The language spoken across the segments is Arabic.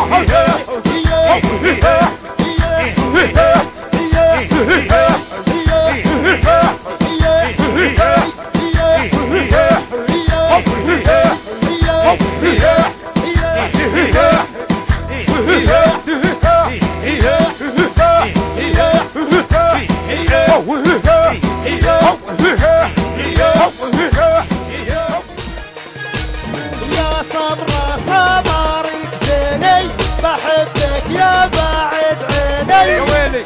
يا صبرا صبرك زيني بحبك يا بعد عيني يا ويلي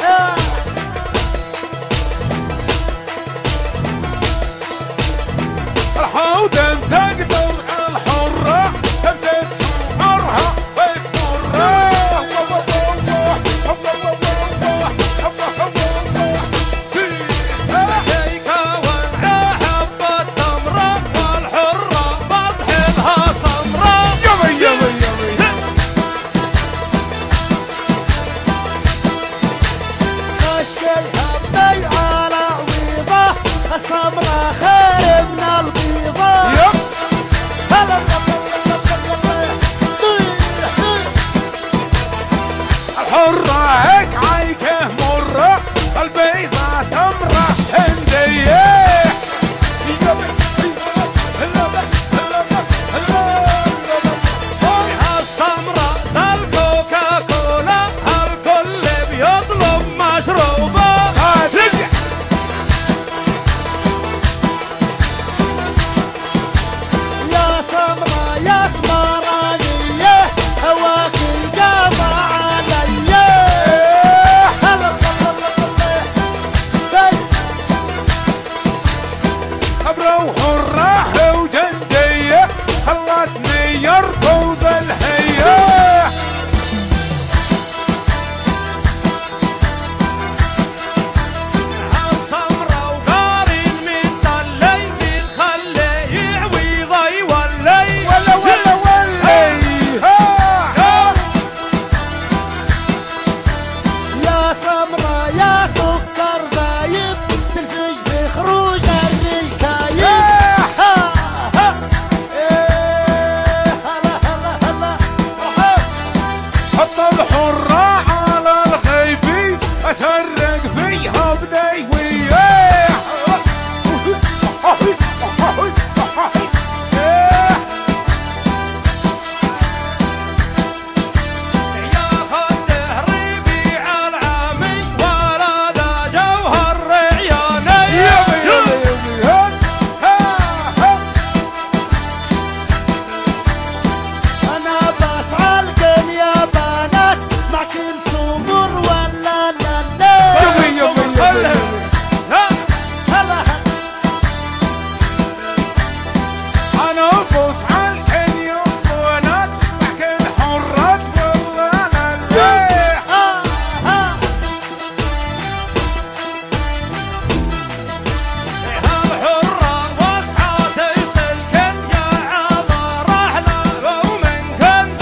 الحوضن تقدر الحرة تمسك سمرها وتمرها السمرة خير من البيضة الحرة هيك عيكه مرة البيضة تمرة هندية السمرة الكوكا كولا الكل بيطلب مشروبة يا سمرة يا سمرانية هواك القضى علي خبرة وحرة وجنجية خلتني يركض الهية السمرة وقارن من طلي من خلي يعوي ضي ولي ولا ولا ولا يا سمرة يا سكر ذايب تلفي بخروج الركايب حط الحرة على الغيبي أشرق فيها بديوية ياخذ تهريبي العامي ولا ذا جوهر رعياني انا بسألك يا بنات مع كل سمر ولا أنا أفوت على الكنيوم ونات لكن حرة والله أنا الحرة وسعة سلكن يا عذا رحلة ومنكن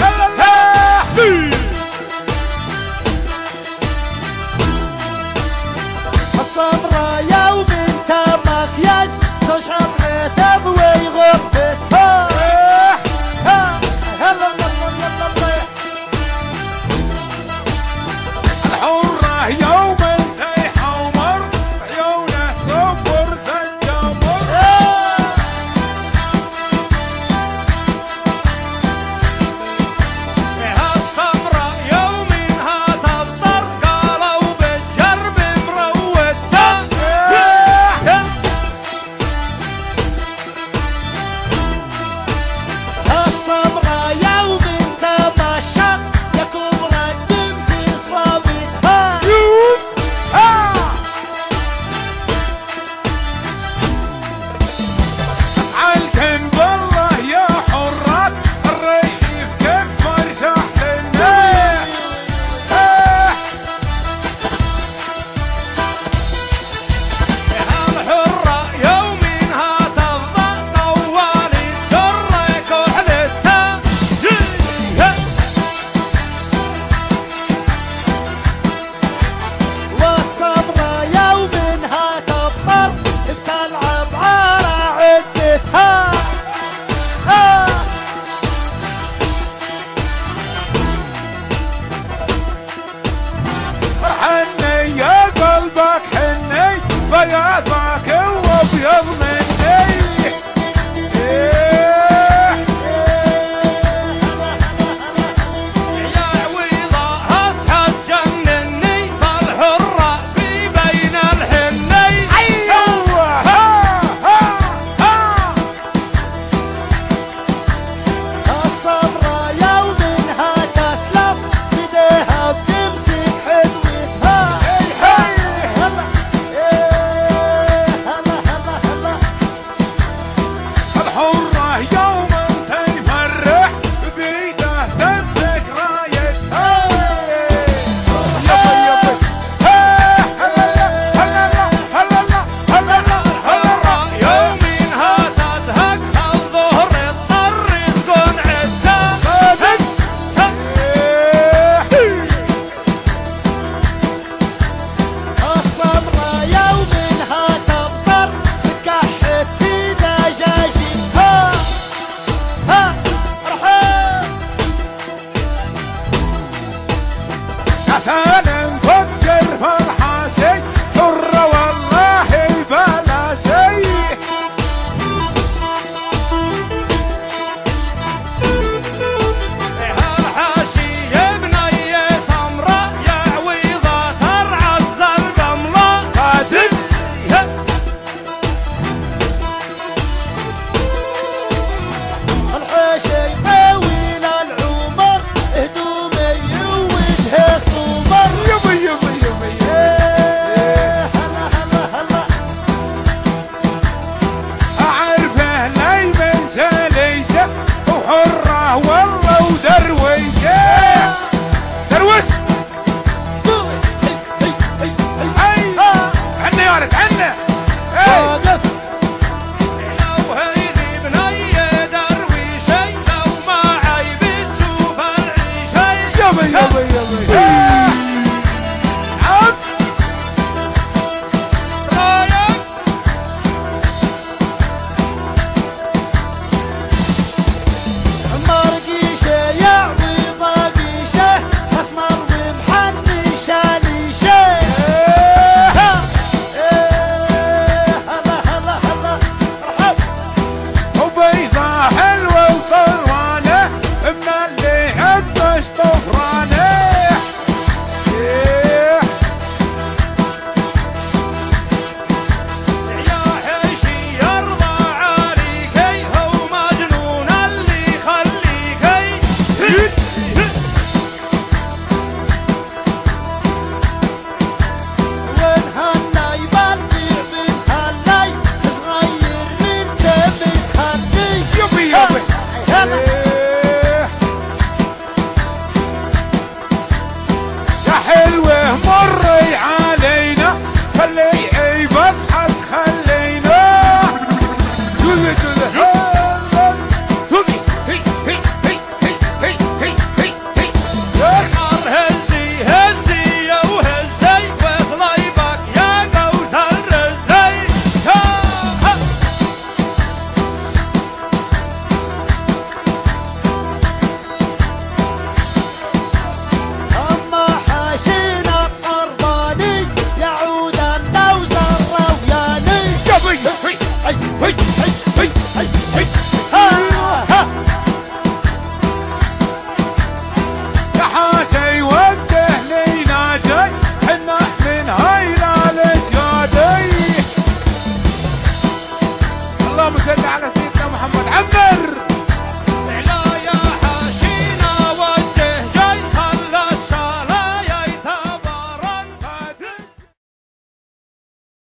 الصبرة يوم انت مكياج تشعر عتب ويغبتها الحرة يوم انتي حمر عيونه صفر زنجمر الصبرة يوم انها تفطر قالوا بالجرب مروتها الصبرة يوم انت مشت يا كبرى الدمس صابتها بياضك وابيض مني يا عويضة اصحى تجنني فالحرة في بين الحني. ايوه الصبرة يومها تسلم بديها بتمسك حلوتها. هلا هلا هلا الحرة يوم تفرح بيده تمسك رايتها. الحرة يومها تزهق الظهر اضطر تكون عدة. الصبرة يومها تفطر تكحت في دجاجتها. ها ارحب مثلا نفكر في الحاسي حرة والله بلا شي. الحاشي يا بني سمرة يا عويضة ترعز القملة. قادم الحاشي طويل العمر هدومي وجهه صمر. يبي يبي يبي هلا هلا هلا أعرفه لي من سليسة وحرة والله ودرويشة. دروش أي عنا يا ولد عنا. واقف لو هيدي بني درويشي لو ما عيب تشوف العيشي. يبي يبي يبي